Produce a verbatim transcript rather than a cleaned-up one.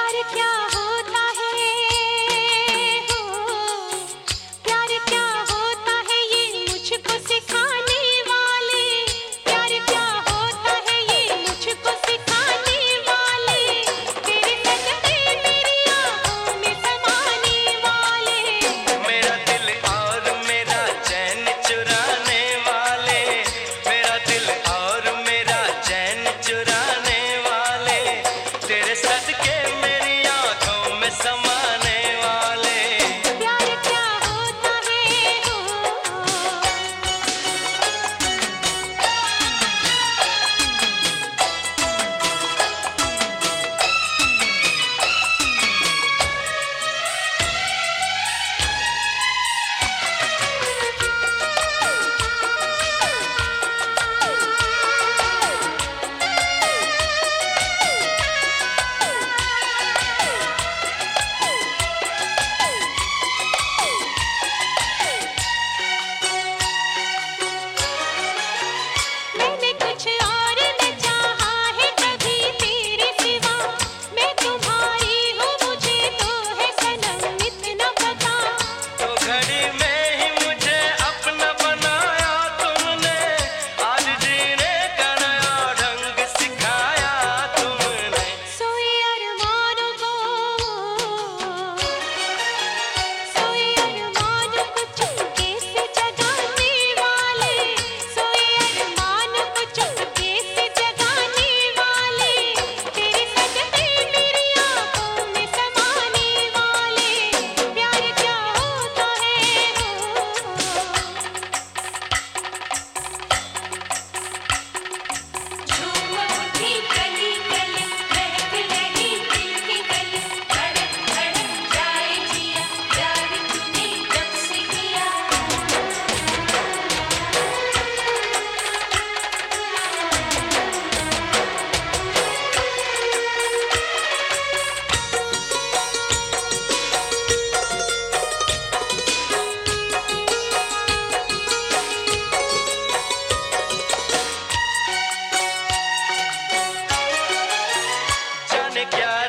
प्यार क्या होता है हो, प्यार क्या होता है ये मुझको सिखाने वाले, प्यार क्या होता है ये मुझको सिखाने वाले, तेरे सजदे मेरी आँखों में समाने वाले, मेरा दिल और मेरा चैन चुराने वाले, मेरा दिल और मेरा चैन चुराने वाले, तेरे सदके मेरी आँखों में समाने वाले। प्यार क्या होता है हो। मैंने कुछ और न चाहा है कभी तेरे सिवा, मैं तुम्हारी हूँ मुझे तो है सनम इतना पता, तो घड़ी में ही मुझे अपना बनाया तुमने, आज जीने का नया ढंग सिखाया तुमने। सोए अरमानों को, सोए अरमानों को चुपके से जगाने वाले, सोए अरमानों को चुपके से जगाने वाले, तेरे सजदे मेरी आँखों में समाने वाले, प्यार क्या होता है हो। झूम उठी गली गली महक रही दिल की गली, धड़क धड़क जाए जिया प्यार तूने जब से किया। जाने क्या